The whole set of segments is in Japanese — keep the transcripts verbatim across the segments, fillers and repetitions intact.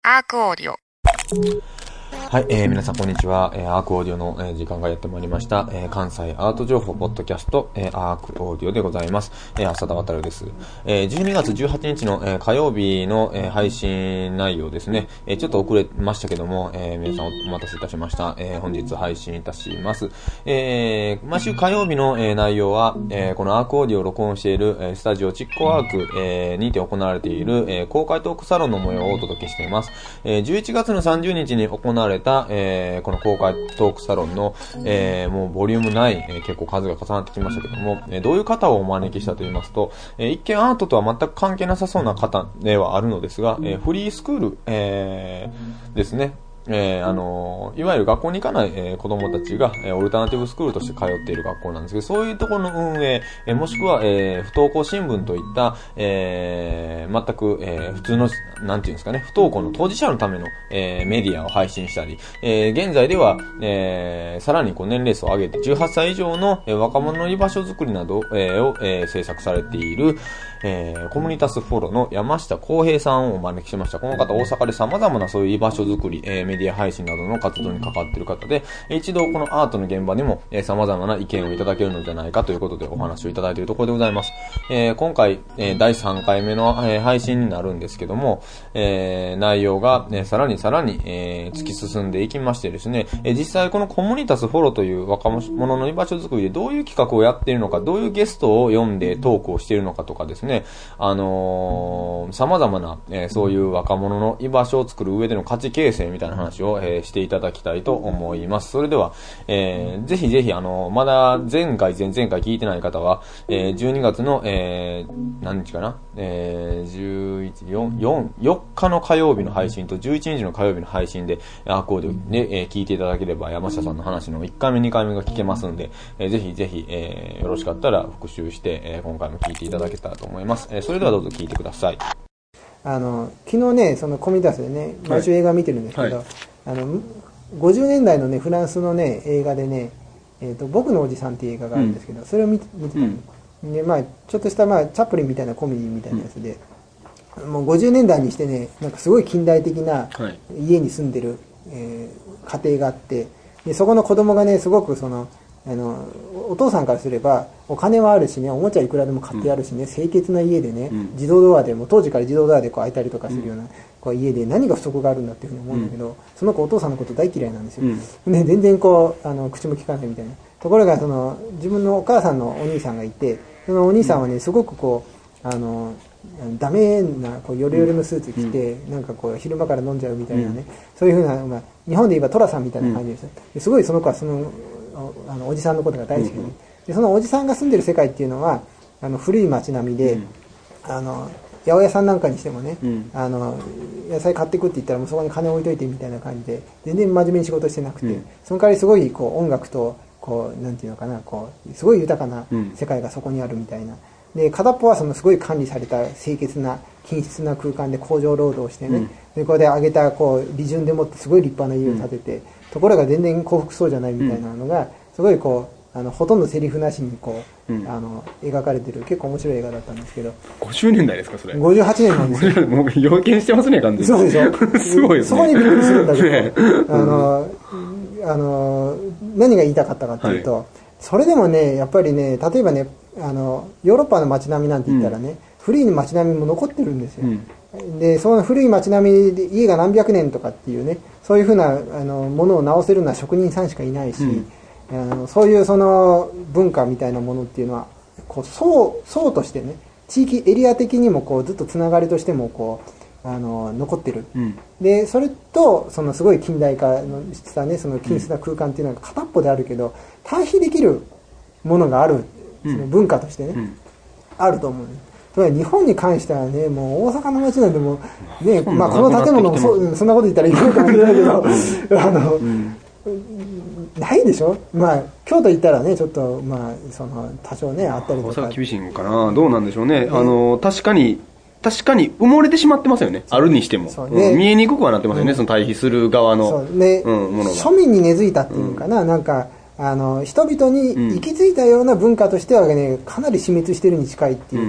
アークオーディオ。 はい、えー、皆さんこんにちは。えー、アークオーディオの、えー、時間がやってまいりました。えー、関西アート情報ポッドキャスト、えー、アークオーディオでございます。えー、浅田渡です。えー、じゅうにがつじゅうはちにちの、えー、火曜日の、えー、配信内容ですね。えー、ちょっと遅れましたけども、えー、皆さんお待たせいたしました。えー、本日配信いたします。えー、毎週火曜日の、えー、内容は、えー、このアークオーディオを録音している、えー、スタジオチッコアーク、えー、にて行われている、えー、公開トークサロンの模様をお届けしています。えー、じゅういちがつのさんじゅうにちに行われた、えーこの公開トークサロンの、えー、もうボリュームない、えー、結構数が重なってきましたけども、えー、どういう方をお招きしたと言いますと、えー、一見アートとは全く関係なさそうな方ではあるのですが、えー、フリースクール、えー、ですね。えー、あのー、いわゆる学校に行かない、えー、子供たちが、えー、オルタナティブスクールとして通っている学校なんですけど、そういうところの運営、えー、もしくは、えー、不登校新聞といった、えー、全く、えー、普通の、なんていうんですかね、不登校の当事者のための、えー、メディアを配信したり、えー、現在では、えー、さらにこう年齢層を上げてじゅうはっさい以上の、えー、若者の居場所づくりなど、えー、を、えー、制作されている、えー、コムニタスフォロの山下康平さんをお招きしました。この方、大阪で様々なそういう居場所づくり、えー、メディア配信などの活動に関わっている方で、一度このアートの現場でも、えー、様々な意見をいただけるのではないかということでお話をいただいているところでございます。えー、今回、えー、だいさんかいめの、えー、配信になるんですけども、えー、内容が、ね、さらにさらに、えー、突き進んでいきましてですね、えー、実際このコムニタスフォロという若者の居場所づくりでどういう企画をやっているのか、どういうゲストを呼んでトークをしているのかとかですね、あのー、様々な、えー、そういう若者の居場所を作る上での価値形成みたいな話を、えー、していただきたいと思います。それでは、えー、ぜひぜひ、あのー、まだ前回、前々回聞いてない方は、えー、じゅうにがつの、えー、何日かな、えー、じゅういち、よん、よん、よっかの火曜日の配信とじゅういちにちの火曜日の配信で、アークオーディオで、えー、聞いていただければ、山下さんの話のいっかいめ、にかいめが聞けますんで、えー、ぜひぜひ、えー、よろしかったら復習して、えー、今回も聞いていただけたらと思います。えー、それではどうぞ聞いてください。 あの昨日ね、そのコミダスでね、毎週映画見てるんですけど、はい、あのごじゅうねんだいのね、フランスのね、映画でね、えーと、僕のおじさんっていう映画があるんですけど、うん、それを見て見てたの、うん、で、まあ、ちょっとした、まあ、チャップリンみたいなコメディみたいなやつで、うん、もうごじゅうねんだいにしてね、なんかすごい近代的な家に住んでる、えー、家庭があって、でそこの子供がね、すごくその、あのお父さんからすればお金はあるしね、おもちゃいくらでも買ってあるしね、うん、清潔な家でね、うん、自動ドアでも当時から自動ドアでこう開いたりとかするような、うん、こう家で何が不足があるんだっていうふうに思うんだけど、うん、その子お父さんのこと大嫌いなんですよ、うん、で全然こうあの口も聞かないみたいなところが、その自分のお母さんのお兄さんがいて、そのお兄さんはね、すごくこうあのダメなこうヨレヨレのスーツ着て、うん、なんかこう昼間から飲んじゃうみたいなね、うん、そういうふうな、まあ、日本で言えばトラさんみたいな感じです、うん、すごいその子はそのあのおじさんのことが大好きで、うん、でそのおじさんが住んでる世界っていうのはあの古い町並みで、うん、あの八百屋さんなんかにしてもね、うん、あの野菜買ってくって言ったらもうそこに金置いといてみたいな感じで全然真面目に仕事してなくて、うん、その代わりすごいこう音楽とこうなんていうのかな、こうすごい豊かな世界がそこにあるみたいな。で片っぽはそのすごい管理された清潔な均質な空間で工場労働してね、うん、でこれで上げたこう利潤でもってすごい立派な家を建てて、うん、ところが全然幸福そうじゃないみたいなのが、うん、すごいこうあのほとんどセリフなしにこう、うん、あの描かれてる結構面白い映画だったんですけど。 ごじゅうねんだいですかそれ。 ごじゅうはちねんなんですよ。 もう予見してますね完全に。 そうでしょすごいですね。そこにびっくりするんだけど、ね、あのあの何が言いたかったかっていうと、はい、それでもねやっぱりね、例えばね、あのヨーロッパの街並みなんて言ったらね、うん、古い街並みも残ってるんですよ、うん、でその古い街並みで家が何百年とかっていうね、そういうふうなあのものを直せるのは職人さんしかいないし、うん、あのそういうその文化みたいなものっていうのはこう層層としてね、地域エリア的にもこうずっとつながりとしてもこうあの残ってる、うん、でそれとそのすごい近代化のしたね、その均質な空間っていうのが片っぽであるけど対比できるものがある、その文化としてね、うん、あると思う。つまり日本に関してはね、もう大阪の街なんてもうね、まあこの建物も そ, そんなこと言ったらいいかもしれないけどあの、うん、ないでしょ。まあ京都行ったらねちょっとまあその多少ねあったりとか。 大阪厳しいのかな、どうなんでしょうね。あの確かに確かに埋もれてしまってますよね。あるにしても、ね、うん、見えにくくはなってますよね、うん、その対比する側のそう、ね、うん、ものが庶民に根付いたっていうのかな、うん、なんかあの人々に行き着いたような文化としてはね、かなり死滅してるに近いっていうか、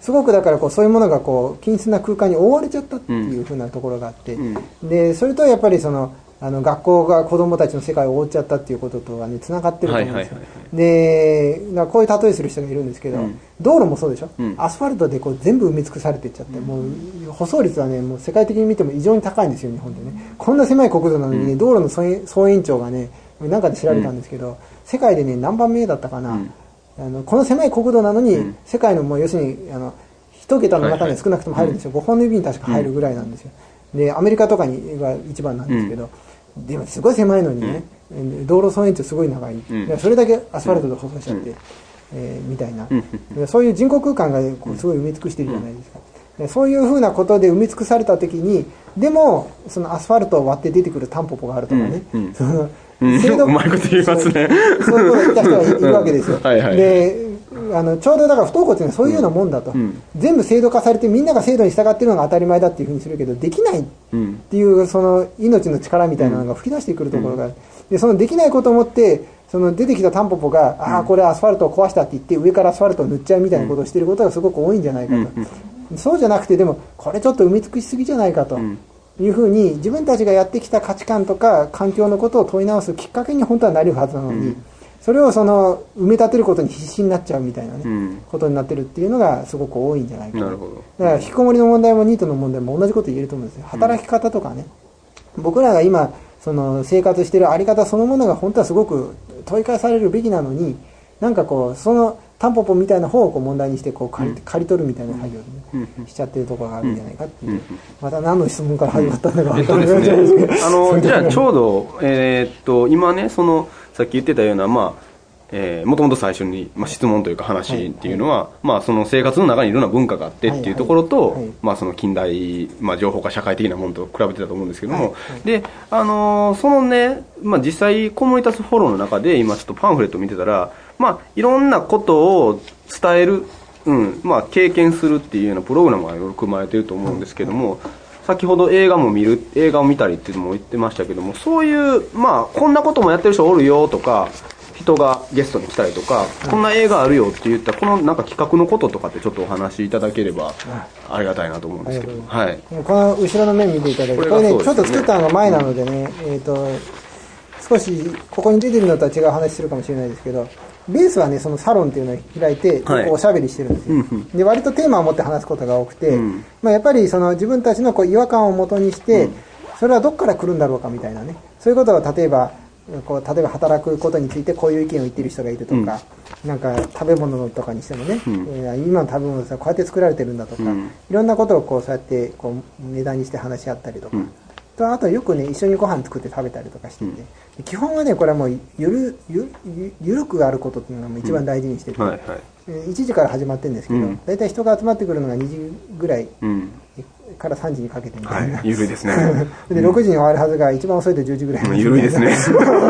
すごくだからこうそういうものがこう均質な空間に覆われちゃったっていうふうなところがあって、うん、でそれとやっぱりそのあの学校が子どもたちの世界を覆っちゃったっていうこととはねつながってると思うんですよ、はいはいはい、でだからこういう例えする人がいるんですけど、うん、道路もそうでしょ、うん、アスファルトでこう全部埋め尽くされていっちゃって、うん、もう舗装率はねもう世界的に見ても異常に高いんですよ日本でね。こんな狭い国土なのにね、うん、道路の総延長がねなんかで調べたんですけど、うん、世界でね何番目だったかな、うん、あのこの狭い国土なのに、うん、世界のもう要するにあの一桁の中に少なくとも入るんですよ、はいはい、ごほんの指に確か入るぐらいなんですよ。でアメリカとかにが一番なんですけど、うん、でもすごい狭いのにね、うん、道路総延長すごい長い、うん、それだけアスファルトで舗装しちゃって、うんえー、みたいな、うん、そういう人工空間がこうすごい埋め尽くしてるじゃないですか。でそういうふうなことで埋め尽くされた時にでもそのアスファルトを割って出てくるタンポポがあるとかね、うんうん、その精度うまいこと言いますね。 そういうことを言った人がいるわけですよ。はいはい、であのちょうどだから不登校っていうのはそういうようなもんだと、うん、全部制度化されてみんなが制度に従っているのが当たり前だっていうふうにするけどできないっていうその命の力みたいなのが吹き出してくるところがある。でそのできないことをもってその出てきたタンポポが、うん、ああこれアスファルトを壊したって言って上からアスファルトを塗っちゃうみたいなことをしていることがすごく多いんじゃないかと、うんうん、そうじゃなくてでもこれちょっと埋め尽くしすぎじゃないかと、うんいうふうに自分たちがやってきた価値観とか環境のことを問い直すきっかけに本当はなるはずなのに、うん、それをその埋め立てることに必死になっちゃうみたいなね、うん、ことになってるっていうのがすごく多いんじゃないかな。なるほど。だから引きこもりの問題もニートの問題も同じこと言えると思うんですよ。働き方とかね、うん、僕らが今その生活しているあり方そのものが本当はすごく問い返されるべきなのになんかこうそのタンポポみたいな方をこう問題にしてこう刈り、刈り取るみたいな作業で、ねうん、しちゃってるところがあるんじゃないかっていう、うん、また何の質問から始まったんだか分からないですけど、 あのじゃあちょうど、えー、っと今ねそのさっき言ってたようなまあえー、もともと最初に、まあ、質問というか話っていうのは、はいはいまあ、その生活の中にいろんな文化があってっていうところと、はいはいまあ、その近代、まあ、情報化社会的なものと比べてたと思うんですけども、はいはい、で、あのー、そのね、まあ、実際コモニタスフォローの中で今ちょっとパンフレットを見てたら、まあ、いろんなことを伝える、うんまあ、経験するっていうようなプログラムがいろいろ組まれてると思うんですけども、はいはい先ほど映画も見る映画を見たりっていうのも言ってましたけどもそういうまあこんなこともやってる人おるよとか人がゲストに来たりとか、うん、こんな映画あるよって言ったこのなんか企画のこととかってちょっとお話しいただければありがたいなと思うんですけど、うん、はい、 この後ろの面見ていただいてこれね、ねちょっと作ったのが前なのでね、うん、えーと少しここに出てるのとは違う話するかもしれないですけどベースはねそのサロンっていうのを開いてこうおしゃべりしてるんですよ、はい、で割とテーマを持って話すことが多くて、うんまあ、やっぱりその自分たちのこう違和感をもとにして、うん、それはどこから来るんだろうかみたいなねそういうことを例えばこう例えば働くことについてこういう意見を言ってる人がいるとか、うん、なんか食べ物とかにしてもね、うんえー、今の食べ物さこうやって作られてるんだとか、うん、いろんなことをこうそうやってこう値段にして話し合ったりとか、うんとあとよくね一緒にご飯作って食べたりとかしてて、うん、基本はねこれはもうゆるゆゆゆるくあることっていうのが一番大事にしてて、うんはいはい、いちじから始まってるんですけど、うん、だいたい人が集まってくるのがにじぐらい、うんからさんじにかけてみたいな、 はい、ゆるいですねでろくじに終わるはずが一番遅いとじゅうじぐらい、 うん、ゆるいですね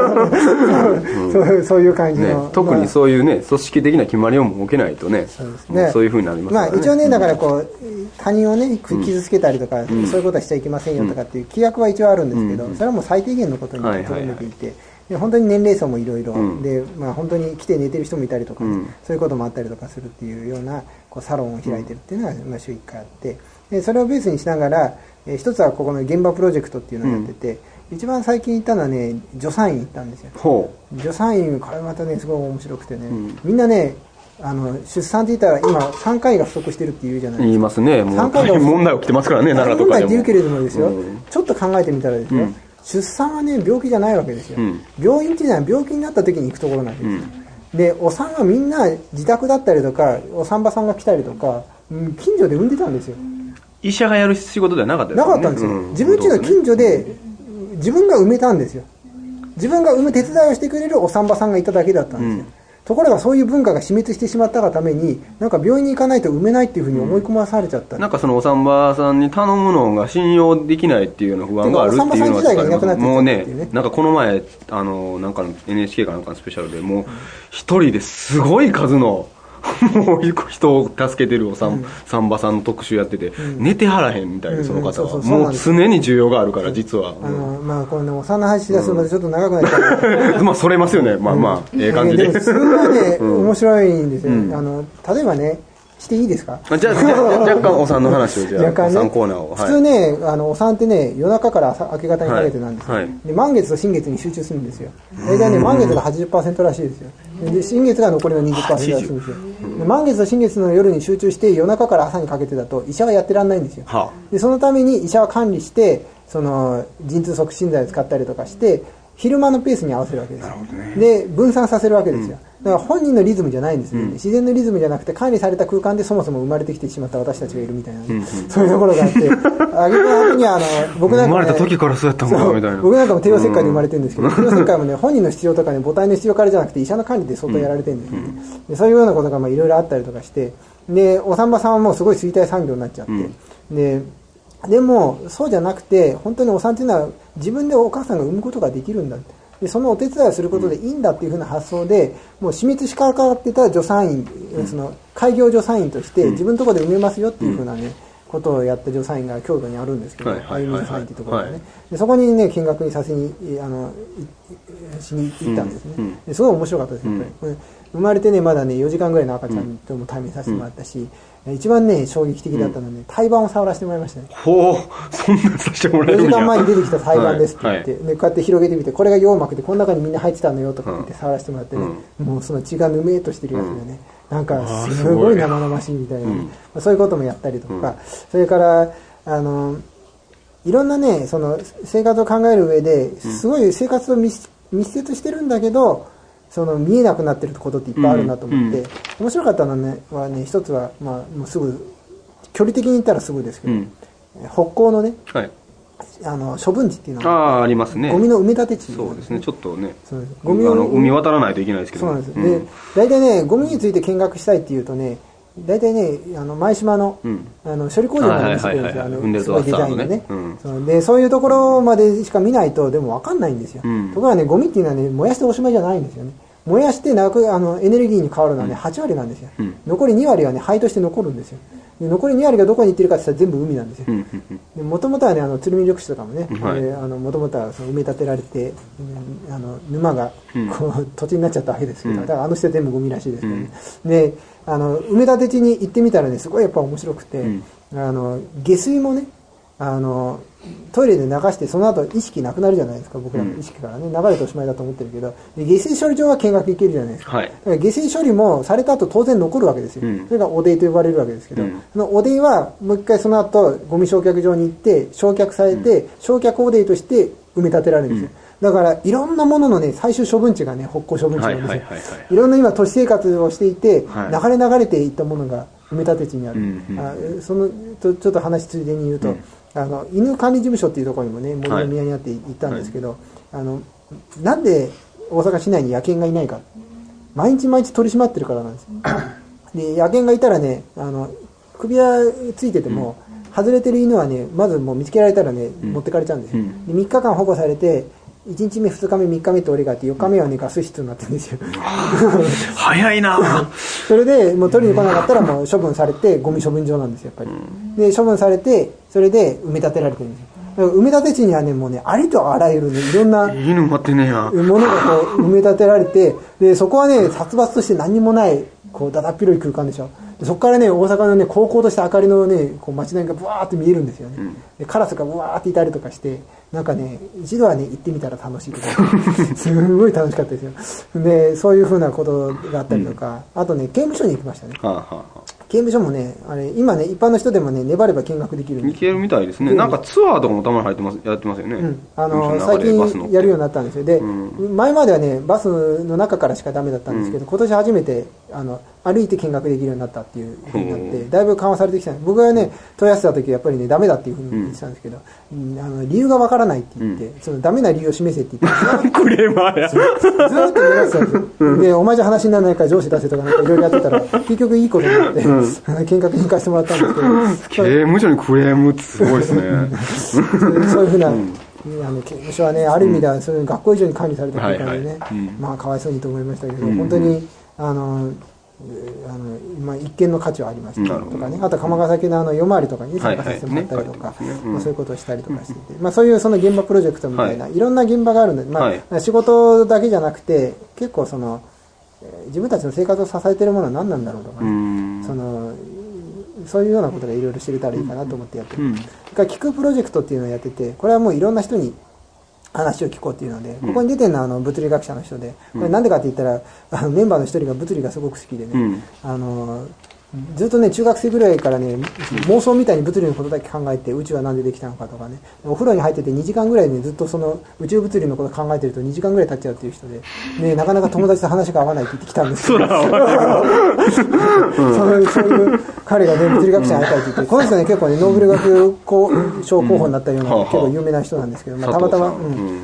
そうそういう感じの、 ね、特にそういうね組織的な決まりを設けないとねそうですねそういうふうになりますからね、 まあ、一応ねだからこう他人をね傷つけたりとか、うん、そういうことはしちゃいけませんよとかっていう規約は一応あるんですけど、うん、それはもう最低限のことにとどめていて、はいはいはいで本当に年齢層もいろいろで、まあ、本当に来て寝てる人もいたりとか、ねうん、そういうこともあったりとかするっていうようなこうサロンを開いてるっていうのが、まあ、週いっかいあってでそれをベースにしながら、えー、一つはここの現場プロジェクトっていうのをやってて、うん、一番最近行ったのはね助産院行ったんですよ。助産院これまたねすごい面白くてね、うん、みんなねあの出産って言ったら今さんかいが不足してるって言うじゃないですか。 言いますね。もう大変問題起きてますからね。奈良とかでも問題って言うけれどもですよ、うん、ちょっと考えてみたらですね、うん出産はね病気じゃないわけですよ、うん、病院っていうのは病気になった時に行くところなんですよ、うん、でお産はみんな自宅だったりとかお産婆さんが来たりとか近所で産んでたんですよ。 医者がやる仕事ではなかったですよね。なかったんですよ、うん、自分家の近所で自分が産めたんですよ。自分が産む手伝いをしてくれるお産婆さんがいただけだったんですよ、うんところがそういう文化が死滅してしまったがためになんか病院に行かないと産めないっていうふうに思い込まされちゃった、 うん、なんかそのお産婆さんに頼むのが信用できないっていうような不安があるっていうのはお産婆さん自体がいなくなってきたっていうね。なんかこの前あのなんかの エヌエイチケー かなんかのスペシャルでもう一人ですごい数のもう人を助けてるお産、うん、産婆さんの特集やってて、うん、寝てはらへんみたいなその方はもう常に需要があるから実は、 あのまあこれねお産の話し出すのでちょっと長くなっちゃうまあそれますよねまあまあ、うん、ええ感じで、 でもそれはね、うん、面白いんですよ、うん、あの例えばねしていいですか？ じゃあ、じゃあ若干お産の話をじゃあ、 若干ね、 お産コーナーを。はい、 普通ね、あのお産ってね、夜中から朝明け方にかけてなんですよ、 はいはい、 で満月と新月に集中するんですよ。大体ね、満月が はちじゅっパーセント らしいですよ。で新月が残りの にじゅっパーセント らしいんですよ。で満月と新月の夜に集中して夜中から朝にかけてだと医者はやってらんないんですよ。はあ、でそのために医者は管理してその陣痛促進剤を使ったりとかして昼間のペースに合わせるわけですよ、ね、で分散させるわけですよ、うん、だから本人のリズムじゃないんですよね、うん、自然のリズムじゃなくて管理された空間でそもそも生まれてきてしまった私たちがいるみたいな、ね、うん、そういうところがあってあげた後にあの僕なんか、ね、 生まれた時からそうやったんだみたいな。 僕なんかも帝王切開で生まれてるんですけど、帝王切開もね本人の必要とかね母体の必要からじゃなくて医者の管理で相当やられてるんですよね、うん、でそういうようなことがいろいろあったりとかしてでお産婆さんはもうすごい衰退産業になっちゃって、うん、ででもそうじゃなくて本当にお産っていうのは自分でお母さんが産むことができるんだでそのお手伝いをすることでいいんだっていうふうな発想でもう死滅しかかってた助産院、うん、その開業助産院として自分のところで産めますよっていうふうなね、うん、ことをやった助産院が京都にあるんですけど、あゆみ助産院っていうところがね、はい、でそこにね見学にさせにあのしに行ったんですね、うんうん、ですごい面白かったですやっぱり、うん、生まれてねまだねよじかんぐらいの赤ちゃんとも対面させてもらったし、うん、一番ね衝撃的だったのはね胎盤を触らせてもらいましたね。 ほうそんなさせてもらえるんや。 よじかんまえに出てきた胎盤ですって言って、はいはい、でこうやって広げてみてこれが羊膜でこの中にみんな入ってたのよとか言って触らせてもらってね、うん、もうその血がぬめーっとしてるやつがね、うん、なんかすごい生々しいみたいな、ね、うん、そういうこともやったりとか、うん、それからあのいろんなねその生活を考える上ですごい生活と密接してるんだけどその見えなくなってることっていっぱいあるなと思って、うん、面白かったのは ね, はね一つは、まあ、もうすぐ距離的に言ったらすぐですけど、うん、北港のね、はい、あの処分地っていうのが あ, ありますね。 ゴミの埋め立て地、 ね、そうですねちょっとねそうですゴミをあの海渡らないといけないですけど、 そうなんです、うん、で大体ねゴミについて見学したいっていうとね大体ねあの前島 の,、うん、あの処理工場まで見せてくれるんですよ、あのすごいデザインでね、うん、そうでそういうところまでしか見ないとでも分かんないんですよ、うん、ところがねゴミっていうのはね燃やしておしまいじゃないんですよね。燃やしてなくあのエネルギーに変わるのはねはちわりなんですよ、うん、残りにわりはね灰として残るんですよ。で残りにわりがどこに行ってるかって言ったら全部海なんですよ。もともとはねあの鶴見緑地とかもねもともとはその埋め立てられて、うん、あの沼がこう、うん、土地になっちゃったわけですけど、うん、だからあの人は全部ゴミらしいですけどね、うん、であの埋め立て地に行ってみたらねすごいやっぱ面白くて、うん、あの下水もねあのトイレで流してその後意識なくなるじゃないですか僕らの意識からね流れておしまいだと思ってるけどで下水処理場は見学行けるじゃないですか、はい、だから下水処理もされた後当然残るわけですよ、うん、それが汚泥と呼ばれるわけですけど、うん、その汚泥はもう一回その後ゴミ焼却場に行って焼却されて、うん、焼却汚泥として埋め立てられるんですよ、うん、だからいろんなもののね最終処分地がね北港処分地なんですよ、はいはいはいはい、いろんな今都市生活をしていて、はい、流れ流れていったものが埋め立て地にある、うんうん、あそのとちょっと話ついでに言うと、うんあの犬管理事務所っていうところにもね森の宮にあって行ったんですけど、はい、あのなんで大阪市内に野犬がいないか毎日毎日取り締まってるからなんですで野犬がいたらねあの首輪ついてても、うん、外れてる犬はねまずもう見つけられたらね、うん、持ってかれちゃうんですよ、うん、でみっかかん保護されていちにちめふつかめみっかめって俺があってよっかめはねガス室になってるんですよ早いなそれでもう取りに来なかったらもう処分されてゴミ処分場なんですよやっぱり、うん、で処分されてそれで埋め立てられてるんですよ。だから埋め立て地にはねもうねありとあらゆる、ね、いろんな犬待ってねやものがこう埋め立てられてでそこはね殺伐として何にもないこうだだっ広い空間でしょ。でそこからね大阪のね高校とした明かりのねこう街並みがブワーって見えるんですよね、うん、でカラスがブワーっていたりとかしてなんかね一度はね行ってみたら楽しいとかすごい楽しかったですよ。でそういうふうなことがあったりとか、うん、あとね刑務所に行きましたね、はあはあ、刑務所もねあれ今ね一般の人でもね粘れば見学できる行けるみたいですね。なんかツアーとかもたまに入ってますやってますよね、うん、 あの最近やるようになったんですよ。で、うん、前まではねバスの中からしかダメだったんですけど、うん、今年初めてあの歩いて見学できるようになったっていうふうになってだいぶ緩和されてきたんです。僕がね問い合わせた時はやっぱりねダメだっていうふうに言ってたんですけど、うん、あの理由がわからないって言って、うん、そのダメな理由を示せって言ってクレーマーやずっと目指してたんですよ、うん、でお前じゃ話にならないから上司出せとかなんかいろいろやってたら結局いいことになって、うん、見学に行かせてもらったんですけど刑務所にクレームってすごいですねそういうふうな、うんあの刑務所はねある意味ではそういう学校以上に管理されてるからね、はいはい、まあかわいそうにと思いましたけど、うん、本当にあのあのまあ、一見の価値はありましたとかね、あと鎌ヶ崎のあの夜回りとかに参加させてもらったりとか、まあ、そういうことをしたりとかしていて、まあ、そういうその現場プロジェクトみたいな、はい、いろんな現場があるので、まあ、仕事だけじゃなくて結構その自分たちの生活を支えているものは何なんだろうとかね、そのそういうようなことがいろいろ知れたらいいかなと思ってやってる、うん、それから聞くプロジェクトっていうのをやってて、これはもういろんな人に話を聞こうっていうので、ここに出てるのはあの物理学者の人で、これなんでかって言ったら、あのメンバーの一人が物理がすごく好きでね、うん、あのずっとね、中学生ぐらいからね、妄想みたいに物理のことだけ考えて、宇宙はなんでできたのかとかね、お風呂に入っててにじかんぐらいね、ずっとその宇宙物理のこと考えてるとにじかんぐらい経っちゃうっていう人で、ね、なかなか友達と話が合わないって言ってきたんですけど、そのそういう彼がね、物理学者に会いたいって言って、この人ね、結構ね、ノーベル学賞候補になったような、結構有名な人なんですけど、まあ、たまたま、うん、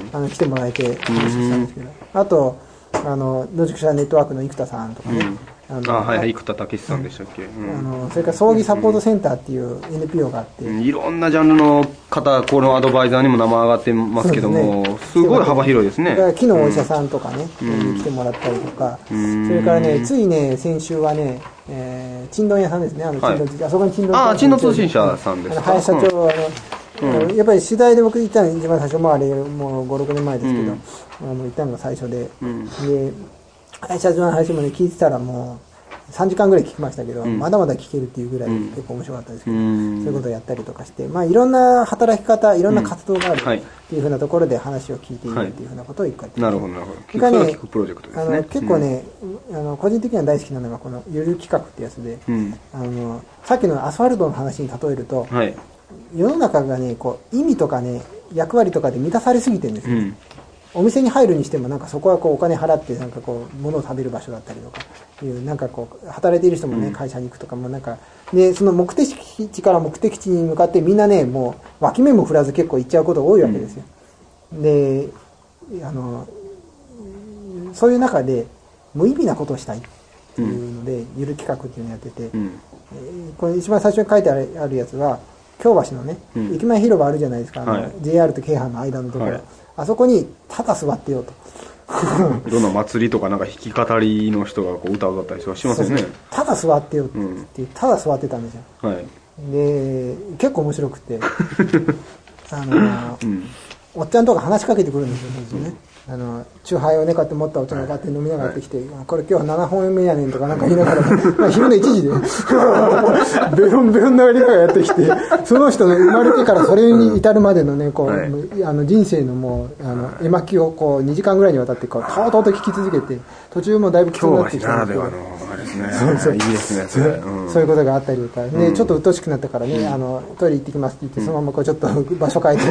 あの来てもらえて話したんですけど、あと、あの、野宿者ネットワークの生田さんとかね、 あのあはいはい生田武さんでしたっけ、うん、 あのそれから葬儀サポートセンターっていう エヌピーオー があって、 うん、いろんなジャンルの方、このアドバイザーにも名前上がってますけども、すね、すごい幅広いですね。 それから木のお医者さんとかね、うん、来てもらったりとか、うん、それからね、ついね、先週はね、えー、ちんどん屋さんですね、あの、はい、あそこにちんどんああ、ちんどん通信社さんですか。 林社長は、あの、うん、やっぱり取材で僕行ったの一番最初、まああれもうご、ろくねんまえですけど、うん、あの行ったのが最初で、うん、で、林社長の話もね、聞いてたらもう、さんじかんぐらい聞きましたけど、うん、まだまだ聞けるっていうぐらい結構面白かったですけど、うん、そういうことをやったりとかして、まあいろんな働き方、いろんな活動があるっていうふうなところで話を聞いているっていうふうなことを一回やって、 なるほどなるほど。 それからね、 プロジェクトですね。 あの結構ね、うん、あの個人的には大好きなのがこのゆる企画ってやつで、うん、あのさっきのアスファルトの話に例えると、はい、世の中がねこう意味とかね役割とかで満たされすぎてるんですよ。うん、お店に入るにしてもなんかそこはこうお金払ってなんかこう物を食べる場所だったりとかいうなんかこう働いている人もね、うん、会社に行くとかもなんかでその目的地から目的地に向かってみんなねもう脇目も振らず結構行っちゃうことが多いわけですよ。うん、であのそういう中で無意味なことをしたいっていうので、うん、ゆる企画っていうのをやってて、うん、えー、これ一番最初に書いてある、あるやつは京橋のね、うん、駅前広場あるじゃないですか、あの、はい、ジェイアール と京阪の間のところ、はい、あそこにただ座ってよと。 いろんな祭りとかなんか弾き語りの人がこう歌を歌ったりしますよね。 ただ座ってよって言って、うん、ただ座ってたんですよ。はい、で結構面白くてあの、うん、おっちゃんとか話しかけてくるんですよね。あのチューハイをね買って持ったお茶が買って飲みながらやってきて、はい、これ今日はななほんめやねんとかなんか言いながら昼のいちじでベロンベロンなりながらやってきて、その人の生まれてからそれに至るまでのねこう、はい、あの人生のもうあの絵巻きをこうにじかんぐらいにわたってこうとうとうと聞き続けて、途中もだいぶきつくなってきたんですけど、今日はならではのあれですね。そうそういいですねそれ、うん、そういうことがあったりとか、ね、うん、ちょっと鬱陶しくなったからね、うん、あのトイレ行ってきますって言ってそのままこうちょっと場所変えて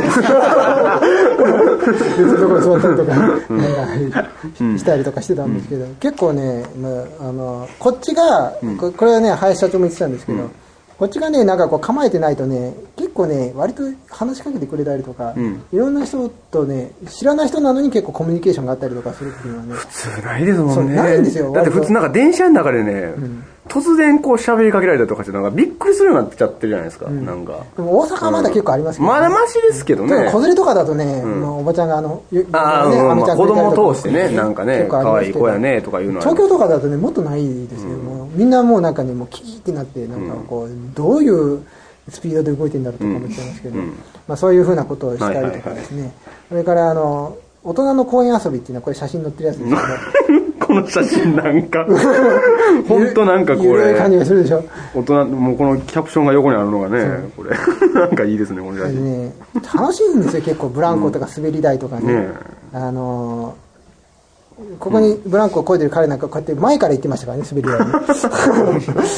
別のところ座ったりとかなんかしたりとかしてたんですけど、うん、結構ね、まあ、あのこっちが、うん、こ, これはね林社長も言ってたんですけど、うん、こっちがねなんかこう構えてないとね結構ね割と話しかけてくれたりとか、うん、いろんな人とね知らない人なのに結構コミュニケーションがあったりとかするっていうのはね普通ないですもんね。 ないんですよ。 だって普通なんか電車の中でね、うん、突然こう喋りかけられたりとかしてなんかびっくりするようになっちゃってるじゃないですか、うん、なんかでも大阪はまだ結構ありますけど、ね、 まだマシですけどね。 子連れとかだとね、うん、おばちゃんがあのあ、ね、あ、まあ、子供通してねなんかね可愛い子やねとかいうのは東京とかだとねもっとないですよ、うん、もうみんなもうなんかねもうキキってなってなんかこう、うん、どういうスピードで動いてるんだろうとか思っちゃいますけど、うん、まあ、そういうふうなことをしたりとかですね、はいはいはい、それからあの大人の公園遊びっていうのはこれ写真載ってるやつですけどこの写真なんか本当なんかこれゆるい感じがするでしょ。 大人もうこのキャプションが横にあるのがねこれなんかいいですねこの写真ね。楽しいんですよ結構ブランコとか滑り台とかね、うん、ねあのここにブランコを漕いでる彼なんかこうやって前から行ってましたからね滑り台に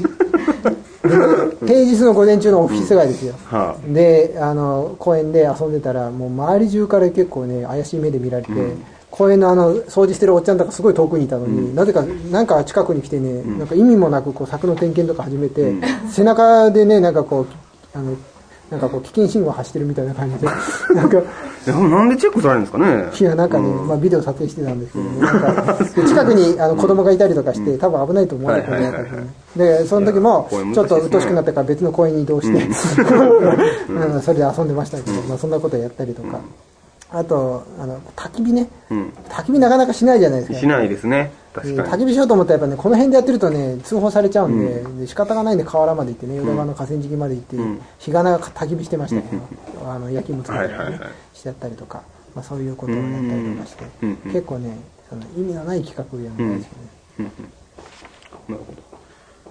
平日の午前中のオフィス街ですよ、うんはあ、であの公園で遊んでたらもう周り中から結構ね怪しい目で見られて、うん、公園のあの掃除してるおっちゃんとかすごい遠くにいたのに、うん、なぜかなんか近くに来てね、うん、なんか意味もなくこう柵の点検とか始めて、うん、背中でねなんかこうあのなんかこう危険信号走ってるみたいな感じでなんかなんでチェックされるんですかね。 いやなんかね、うん、まあ、ビデオ撮影してたんですけど、ね、なんか近くにあの子供がいたりとかして、うん、多分危ないと思われてなかったですね。でその時もちょっと鬱陶しくなったから別の公園に移動して、うん、それで遊んでましたけど、まあ、そんなことやったりとか、あとあの焚き火ね、うん、焚き火なかなかしないじゃないですか。 しないですね確かに。 焚き火しようと思ったらやっぱねこの辺でやってるとね通報されちゃうんで、うん、で仕方がないんで河原まで行ってね淀川の河川敷まで行って、うん、日がな焚き火してましたね、うん、あの焼き物とか、ねはいはいはい、してやったりとか、まあ、そういうことをやったりとかして、うん、結構ねその意味のない企画をやるんですよね、うんうん、なるほど。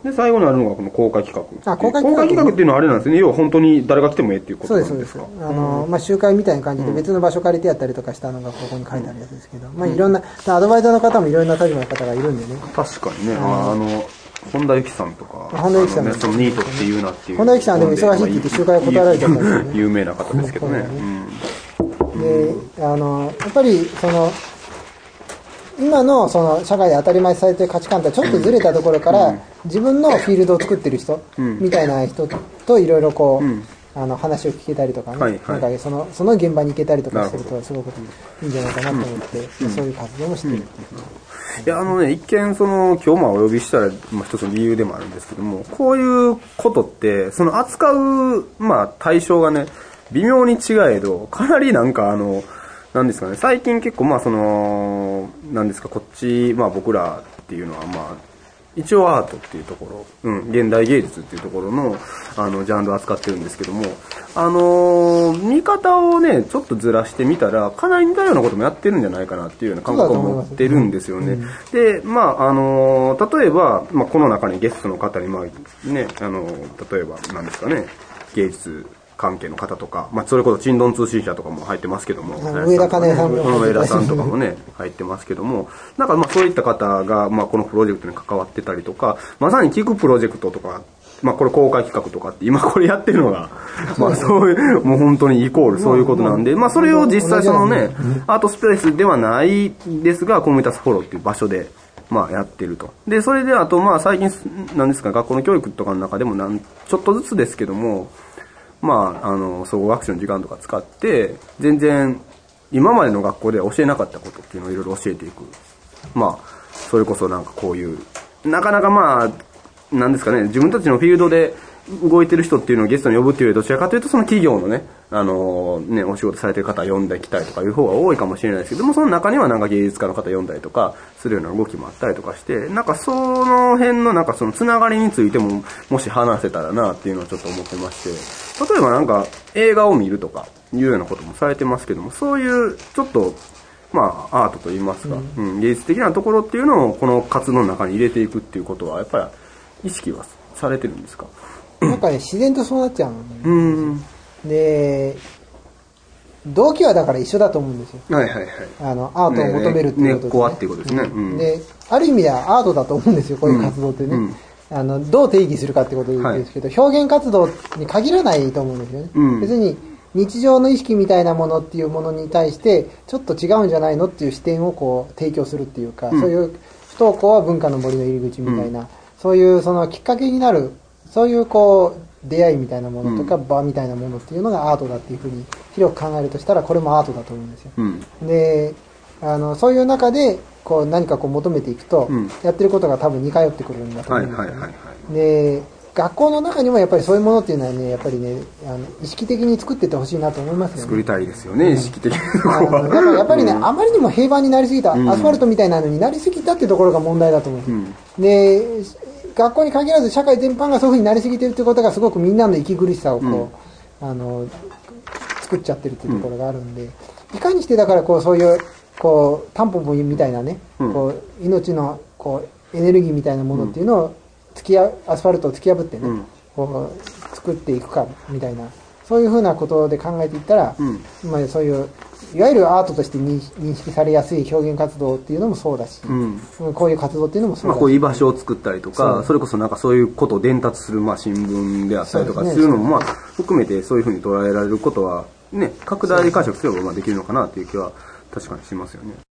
で、最後にあるのがこの公開企画。 あ、公開企画。 公開企画っていうのはあれなんですね。要は本当に誰が来てもええっていうことなんですか。 そうです、そうです。あの、まあ、集会みたいな感じで別の場所借りてやったりとかしたのがここに書いてあるやつですけど、まあ、いろんな、アドバイザーの方もいろんな立場の方がいるんでね。 確かにね、ああの、本田由紀さんとか、 本田由紀さん、 ね、そのニートっていうなっていう。 本田由紀さんでも忙しいって言って集会を断られちゃったんですよね。 有名な方ですけどね。 うん、で、あの、やっぱり、その、今のその社会で当たり前されてる価値観とはちょっとずれたところから、うん、自分のフィールドを作ってる人、うん、みたいな人といろいろこう、うん、あの話を聞けたりとかね、はいはい、なんかそのその現場に行けたりとかするとすごくいいんじゃないかなと思って、うん、そういう活動もしてるっていう、 うん、いやあのね一見その今日もお呼びしたら、まあ、一つの理由でもあるんですけども、こういうことってその扱う、まあ、対象がね微妙に違えどかなりなんかあのなんですかね、最近結構まあそのなんですかこっち、まあ、僕らっていうのはまあ一応アートっていうところ、うん、現代芸術っていうところのあのジャンルを扱ってるんですけども、あのー、見方をねちょっとずらしてみたらかなり似たようなこともやってるんじゃないかなっていうような感覚を持ってるんですよね。うん、でまああのー、例えば、まあ、この中にゲストの方にまあねあのー、例えばなんですかね芸術関係の方とか、まあ、それこそ珍道通信社とかも入ってますけども、 上田金さんも上田さんとかもね入ってますけども、なんかまあそういった方がまあこのプロジェクトに関わってたりとか、まさに聞くプロジェクトとか、まあこれ公開企画とかって今これやってるのがまあそういうもう本当にイコールそういうことなんで、まあそれを実際そのねアートスペースではないですがコミュニタスフォローっていう場所でまあやってると。でそれであとまあ最近なんですか学校の教育とかの中でもなんちょっとずつですけども。まあ、あの総合学習の時間とか使って全然今までの学校では教えなかったことっていうのをいろいろ教えていく。まあそれこそなんかこういうなかなかまあなんですかね自分たちのフィールドで動いてる人っていうのをゲストに呼ぶっていうよりどちらかというとその企業のねあのねお仕事されてる方呼んできたりとかいう方が多いかもしれないですけども、その中にはなんか芸術家の方呼んだりとかするような動きもあったりとかして、なんかその辺のなんかそのつながりについてももし話せたらなっていうのをちょっと思ってまして、例えばなんか映画を見るとかいうようなこともされてますけども、そういうちょっとまあアートといいますか、うんうん、芸術的なところっていうのをこの活動の中に入れていくっていうことはやっぱり意識はされてるんですか？ なんかね自然とそうなっちゃうのね。 うんで動機はだから一緒だと思うんですよ。 はいはいはい。 あのアートを求めるっていうことですね。 根っこはっていうことですね。うん、 である意味ではアートだと思うんですよこういう活動ってね。うんうん、あのどう定義するかってことで言うんですけど、はい、表現活動に限らないと思うんですよね。うん、別に日常の意識みたいなものっていうものに対してちょっと違うんじゃないのっていう視点をこう提供するっていうか、うん、そういう不登校は文化の森の入り口みたいな、うん、そういうそのきっかけになるそういうこう出会いみたいなものとか、うん、場みたいなものっていうのがアートだっていうふうに広く考えるとしたらこれもアートだと思うんですよ。うん、であのそういう中でこう何かこう求めていくと、うん、やってることが多分似通ってくるんだと思うんですよね。はいはいはいはい、で学校の中にもやっぱりそういうものっていうのはねやっぱりねあの意識的に作ってってほしいなと思いますよね。 作りたいですよね、うん、意識的にあのだからやっぱりね、うん、あまりにも平板になりすぎた、うん、アスファルトみたいなのになりすぎたっていうところが問題だと思うんです、うん、で学校に限らず社会全般がそういう風になりすぎてるってことがすごくみんなの息苦しさをこう、うん、あの作っちゃってるっていうところがあるんで、いかにしてだからこうそういうこうタンポポみたいなね、うん、こう命のこうエネルギーみたいなものっていうのを突きあアスファルトを突き破ってね、うん、こう作っていくかみたいなそういう風なことで考えていったら、うん、まあそういういわゆるアートとして認識されやすい表現活動っていうのもそうだし、うん、こういう活動っていうのもそうだし、 まあ、こういう居場所を作ったりとか そ, それこそなんかそういうことを伝達する、まあ、新聞であったりとかするのもまあ含めてそういうふうに捉えられることはね拡大解釈すればまあできるのかなという気は確かにしますよね。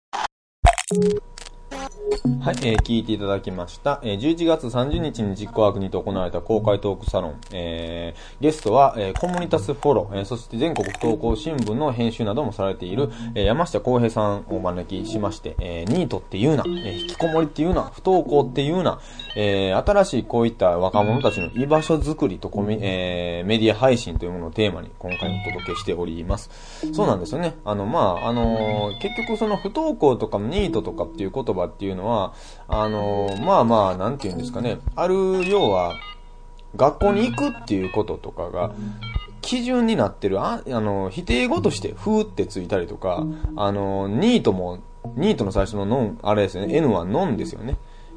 はい、えー、聞いていただきました。えー、じゅういちがつさんじゅうにちに実行アグニと行われた公開トークサロン。えー、ゲストは、えー、コモニタスフォロー、えー、そして全国不登校新聞の編集などもされている、えー、山下康平さんをお招きしまして、えー、ニートって言うな、えー、引きこもりって言うな、不登校って言うな、えー、新しいこういった若者たちの居場所づくりとコミ、えー、メディア配信というものをテーマに今回お届けしております。そうなんですよね。あの、まあ、あのー、結局その不登校とかニートとかっていう言葉っていうのは、あのまあまあなんていうんですかね、ある要は学校に行くっていうこととかが基準になってるああの否定語としてふーってついたりとか、あのニートもニートの最初のノンあれですね N はノンですよね。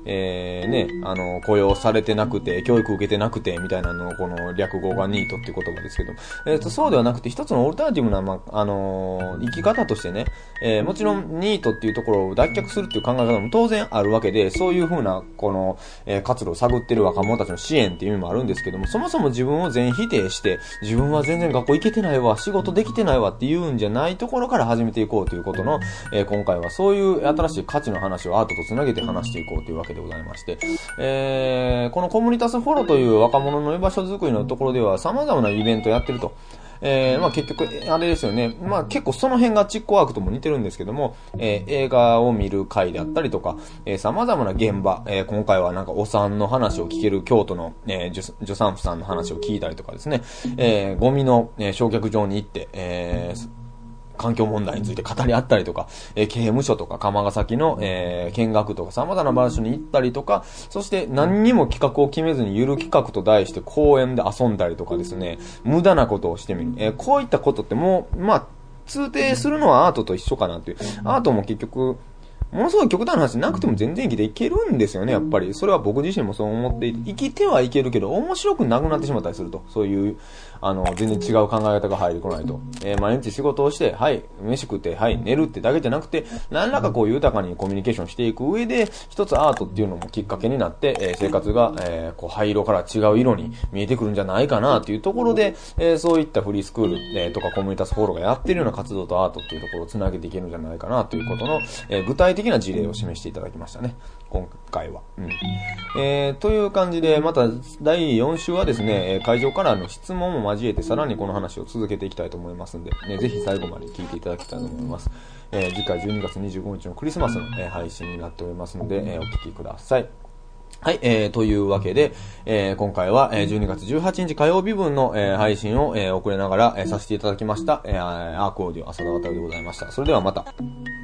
えー、ね、あの、雇用されてなくて、教育受けてなくて、みたいなの、この略語がニートっていう言葉ですけど、えっと、そうではなくて、一つのオルタナティブな、まあ、あのー、生き方としてね、えー、もちろんニートっていうところを脱却するっていう考え方も当然あるわけで、そういう風な、この、えー、活路を探ってる若者たちの支援っていう意味もあるんですけども、そもそも自分を全否定して、自分は全然学校行けてないわ、仕事できてないわっていうんじゃないところから始めていこうということの、えー、今回はそういう新しい価値の話をアートとつなげて話していこうというわけでございまして、えー、このコミュニタスフォロという若者の居場所づくりのところでは様々なイベントをやってると。えー、まあ結局、あれですよね。まあ結構その辺がチッコワークとも似てるんですけども、えー、映画を見る会であったりとか、えー、様々な現場、えー、今回はなんかお産の話を聞ける京都の、えー、助産婦さんの話を聞いたりとかですね、えー、ゴミの、えー、焼却場に行って、えー、環境問題について語り合ったりとか、えー、刑務所とか釜ヶ崎の、えー、見学とか様々な場所に行ったりとか、そして何にも企画を決めずにゆる企画と題して公園で遊んだりとかですね、無駄なことをしてみる。えー、こういったことってもう、まあ、通底するのはアートと一緒かなっていう。アートも結局、ものすごい極端な話なくても全然生きていけるんですよね、やっぱり。それは僕自身もそう思っていて、生きてはいけるけど、面白くなくなってしまったりすると。そういう、あの、全然違う考え方が入りこないと。えー、毎日仕事をして、はい、飯食って、はい、寝るってだけじゃなくて、何らかこう豊かにコミュニケーションしていく上で、一つアートっていうのもきっかけになって、えー、生活が、えー、こう灰色から違う色に見えてくるんじゃないかなっていうところで、えー、そういったフリースクール、えー、とかコミュニタスフォローがやってるような活動とアートっていうところをつなげていけるんじゃないかなということの、えー、具体的な事例を示していただきましたね、今回は。うん。えー、という感じで、まただいよん週はですね、会場からの質問も交えてさらにこの話を続けていきたいと思いますんで、ね、ぜひ最後まで聞いていただきたいと思います。えー、次回じゅうにがつにじゅうごにちのクリスマスの、えー、配信になっておりますので、えー、お聞きください。はい、えー、というわけで、えー、今回は、えー、じゅうにがつじゅうはちにち火曜日分の、えー、配信を、えー、遅れながら、えー、させていただきました、えー、アークオーディオ浅田渡でございました。それではまた。